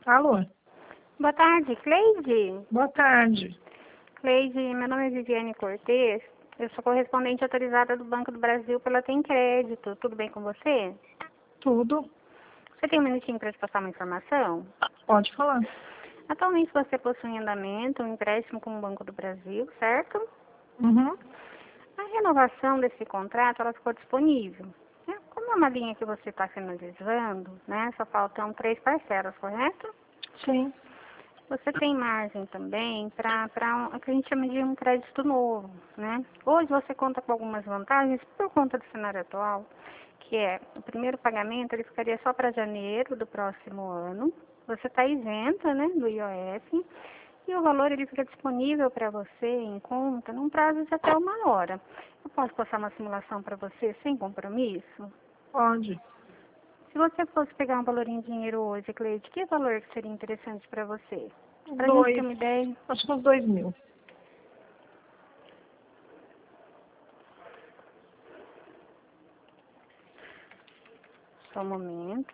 Alô, Boa tarde, Cleide. boa tarde. Cleide, meu nome é Viviane Cortez. Eu sou correspondente autorizada do Banco do Brasil pela Tem Crédito. Tudo bem com você? Tudo? Você tem um minutinho para te passar uma informação? Pode falar. Atualmente você possui em andamento um empréstimo com o Banco do Brasil, certo? Uhum. A renovação desse contrato, ela ficou disponível. Como é uma linha que você está finalizando, né? Só faltam 3 parcelas, correto? Sim. Você tem margem também para o que a gente chama de um crédito novo, né? Hoje você conta com algumas vantagens por conta do cenário atual, que é o primeiro pagamento ele ficaria só para janeiro do próximo ano. Você está isenta, né, do IOF e o valor ele fica disponível para você em conta num prazo de até 1 hora. Eu posso passar uma simulação para você sem compromisso? Pode. Se você fosse pegar um valor em dinheiro hoje, Cleide, que valor que seria interessante para você? Para a gente ter Dois. uma ideia. Acho que uns 2.000. Só um momento.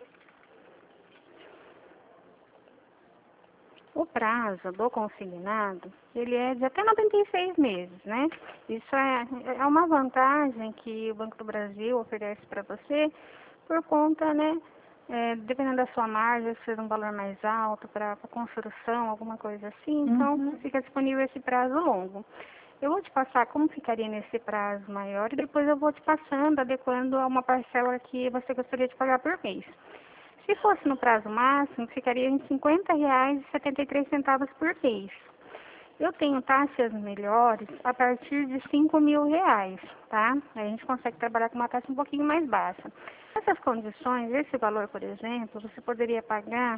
O prazo do consignado, ele é de até 96 meses, né? Isso é uma vantagem que o Banco do Brasil oferece para você por conta, né? Dependendo da sua margem, se for um valor mais alto para construção, alguma coisa assim, então Uhum. fica disponível esse prazo longo. Eu vou te passar como ficaria nesse prazo maior e depois eu vou te passando, adequando a uma parcela que você gostaria de pagar por mês. Se fosse no prazo máximo, ficaria em R$ 50,73 por mês. Eu tenho taxas melhores a partir de R$ 5.000, tá? Aí a gente consegue trabalhar com uma taxa um pouquinho mais baixa. Essas condições, esse valor, por exemplo, você poderia pagar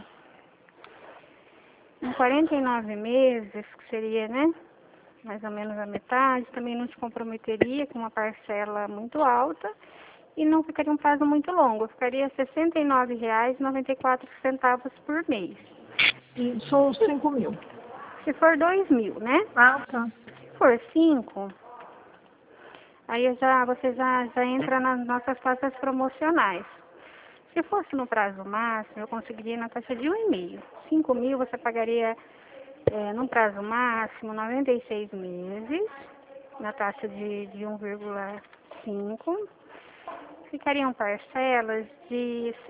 em 49 meses, que seria, né? Mais ou menos a metade, também não te comprometeria com uma parcela muito alta e não ficaria um prazo muito longo, ficaria R$ 69,94 por mês. E são uns 5.000. Se for 2.000, né? Ah, tá. Se for 5, aí você já entra nas nossas taxas promocionais. Se fosse no prazo máximo, eu conseguiria na taxa de 1,5. 5.000 você pagaria no prazo máximo 96 meses, na taxa de 1,5. Ficariam parcelas de R$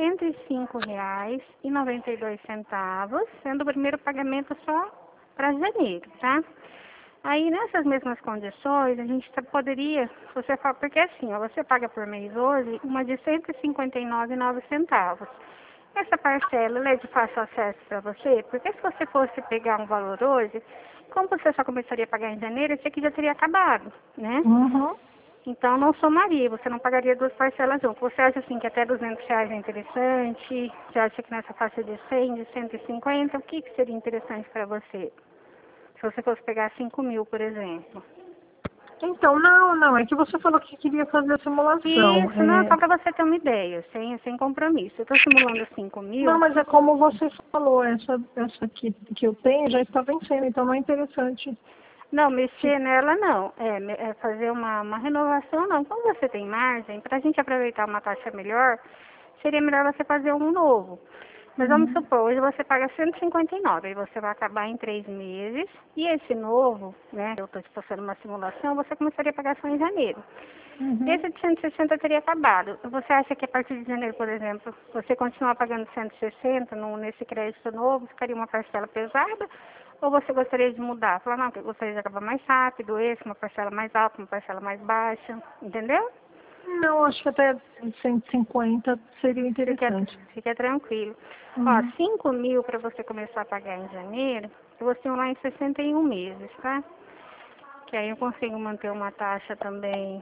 105,92, sendo o primeiro pagamento só para janeiro, tá? Aí, nessas mesmas condições, a gente poderia, porque assim, ó, você paga por mês hoje uma de R$ 159,09. Essa parcela ela é de fácil acesso para você, porque se você fosse pegar um valor hoje, como você só começaria a pagar em janeiro, esse aqui já teria acabado, né? Uhum. Então, não somaria, você não pagaria 2 parcelas junto. Você acha, assim, que até R$ 200 é interessante? Você acha que nessa faixa de 100, de 150, o que seria interessante para você? Se você fosse pegar 5.000, por exemplo. Então, não. É que você falou que queria fazer a simulação. Isso, não, só para você ter uma ideia, sem compromisso. Eu estou simulando 5.000. Não, mas é como você falou. Essa que eu tenho já está vencendo, então não é interessante. Não, mexer nela não. É fazer uma renovação não. Como você tem margem, para a gente aproveitar uma taxa melhor, seria melhor você fazer um novo. Mas vamos Uhum. supor, hoje você paga 159, aí você vai acabar em 3 meses, e esse novo, né, eu estou te passando uma simulação, você começaria a pagar só em janeiro. Uhum. Esse de 160 teria acabado. Você acha que a partir de janeiro, por exemplo, você continuar pagando 160 nesse crédito novo, ficaria uma parcela pesada? Ou você gostaria de mudar? Falar, não, que eu gostaria de acabar mais rápido, uma parcela mais alta, uma parcela mais baixa, entendeu? Não, acho que até 150 seria Fica, interessante. fica tranquilo. Ó, Uhum. 5.000 para você começar a pagar em janeiro, eu vou simular em 61 meses, tá? Que aí eu consigo manter uma taxa também,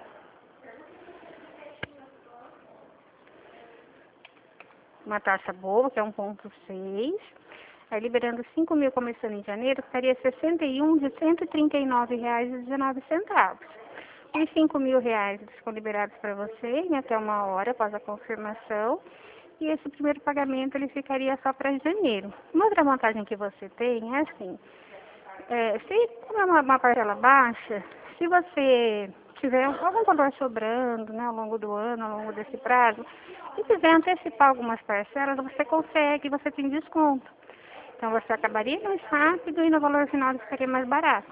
uma taxa boa, que é 1,6. Aí liberando 5.000 começando em janeiro, ficaria 61 de R$ 139,19. Os R$ 5.000 ficam liberados para você em até 1 hora após a confirmação. E esse primeiro pagamento ele ficaria só para janeiro. Uma outra vantagem que você tem é assim, se como é uma parcela baixa, se você tiver algum valor sobrando, né, ao longo do ano, ao longo desse prazo, e quiser antecipar algumas parcelas, você consegue, você tem desconto. Então você acabaria mais rápido e no valor final ficaria mais barato.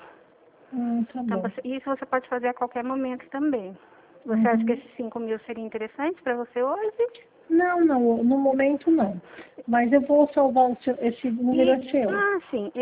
Tá Então, bom. isso você pode fazer a qualquer momento também. Você acha que Uhum. esses 5.000 seria interessante para você hoje? Não, no momento não. Mas eu vou salvar esse número é seu. Sim.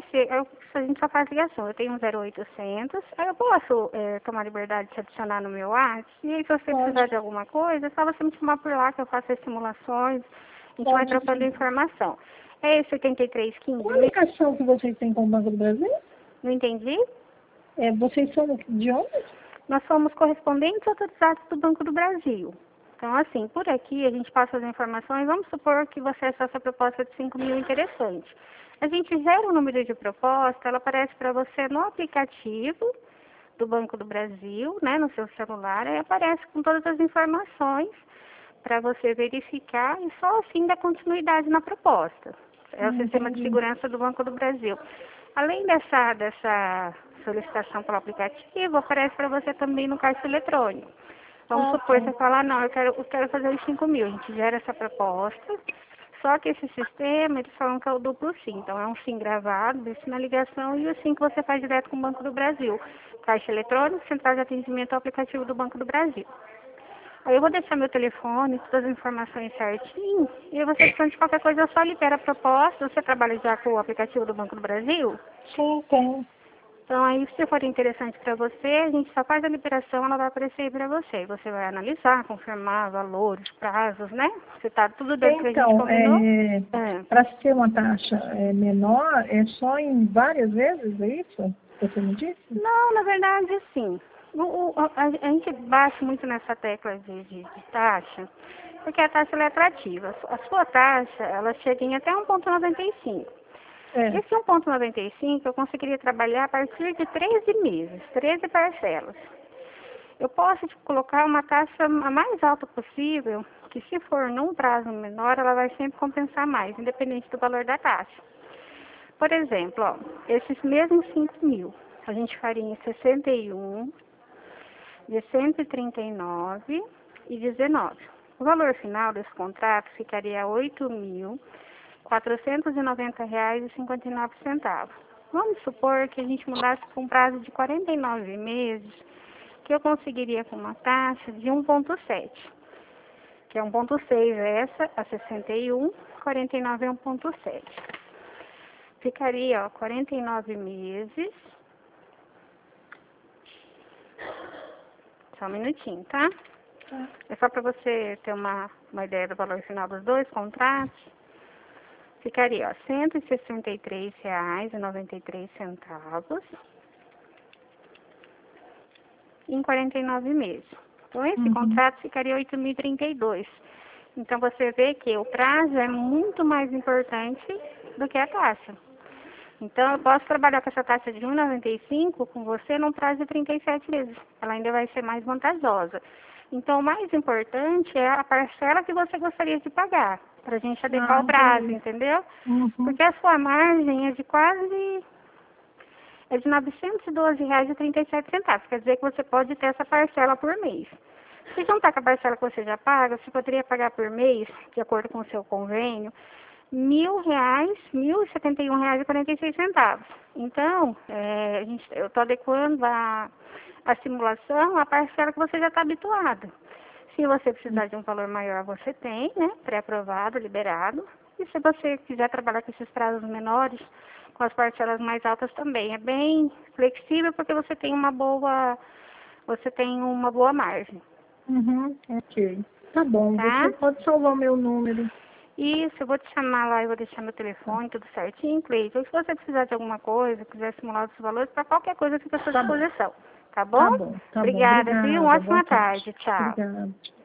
A gente só faz ligação. Eu tenho um 0800. Aí eu posso tomar liberdade de te adicionar no meu WhatsApp. E aí, se você Pode, precisar de alguma coisa, é só você me chamar por lá que eu faço as simulações. A gente vai pode trocando sim. informação. É esse Qual 8315, a ligação que vocês têm com o Banco do Brasil? não entendi? Vocês são de onde? Nós somos correspondentes autorizados do Banco do Brasil. Então, assim, por aqui a gente passa as informações. Vamos supor que você achou essa proposta de 5.000 interessante. A gente gera o número de proposta, ela aparece para você no aplicativo do Banco do Brasil, né, no seu celular, aí aparece com todas as informações para você verificar e só assim dar continuidade na proposta. É o sistema de Entendi. segurança do Banco do Brasil. Além dessa solicitação pelo aplicativo, aparece para você também no caixa eletrônico. Vamos supor, Tá. você fala, não, eu quero fazer os 5.000. A gente gera essa proposta, só que esse sistema, eles falam que é o duplo SIM. Então, é um SIM gravado, desse na ligação, e o SIM que você faz direto com o Banco do Brasil. Caixa eletrônico, central de atendimento ao aplicativo do Banco do Brasil. Aí eu vou deixar meu telefone, todas as informações certinho, e você, precisando de qualquer coisa, eu só libero a proposta. Você trabalha já com o aplicativo do Banco do Brasil? Sim, tem. Então, aí, se for interessante para você, a gente só faz a liberação, ela vai aparecer aí para você. Você vai analisar, confirmar valores, prazos, né? Se tá tudo dentro do que a gente Então, combinou. para ser uma taxa menor, é só em várias vezes, é isso? Você me disse? Não, na verdade, sim. A gente bate muito nessa tecla de taxa, porque a taxa ela é atrativa. A sua taxa, ela chega em até 1,95. É. Esse 1,95 eu conseguiria trabalhar a partir de 13 meses, 13 parcelas. Eu posso te colocar uma taxa a mais alta possível, que se for num prazo menor, ela vai sempre compensar mais, independente do valor da taxa. Por exemplo, ó, esses mesmos 5.000, a gente faria em 61, de 139 e 19. O valor final desse contrato ficaria R$ 8.490,59. Vamos supor que a gente mudasse para um prazo de 49 meses, que eu conseguiria com uma taxa de 1,7, que é 1,6 essa, a 61, 49 é 1,7. Ficaria, ó, 49 meses. Só um minutinho, tá? É só para você ter uma ideia do valor final dos dois contratos. Ficaria, ó, R$ 163,93 em 49 meses. Então, esse contrato ficaria R$ 8.032. Então, você vê que o prazo é muito mais importante do que a taxa. Então, eu posso trabalhar com essa taxa de 1,95 com você num prazo de 37 meses. Ela ainda vai ser mais vantajosa. Então, o mais importante é a parcela que você gostaria de pagar, para a gente adequar o prazo, entendeu? Porque a sua margem é de R$ 912,37. Quer dizer que você pode ter essa parcela por mês. Se juntar com a parcela que você já paga, você poderia pagar por mês, de acordo com o seu convênio, R$ 1.071,46. Então, eu estou adequando a simulação à parcela que você já está habituado. Se você precisar de um valor maior, você tem, né? Pré-aprovado, liberado. E se você quiser trabalhar com esses prazos menores, com as parcelas mais altas também. É bem flexível porque você tem uma boa margem. Ok. Tá bom, Tá? você pode salvar o meu número. Isso, eu vou te chamar lá, eu vou deixar meu telefone, tudo certinho, Cleiton. Se você precisar de alguma coisa, quiser simular os valores, para qualquer coisa, fica à sua disposição. Tá bom? Tá bom. Obrigada, viu? Uma Obrigada. Boa ótima tarde. tarde. Tchau. Obrigada.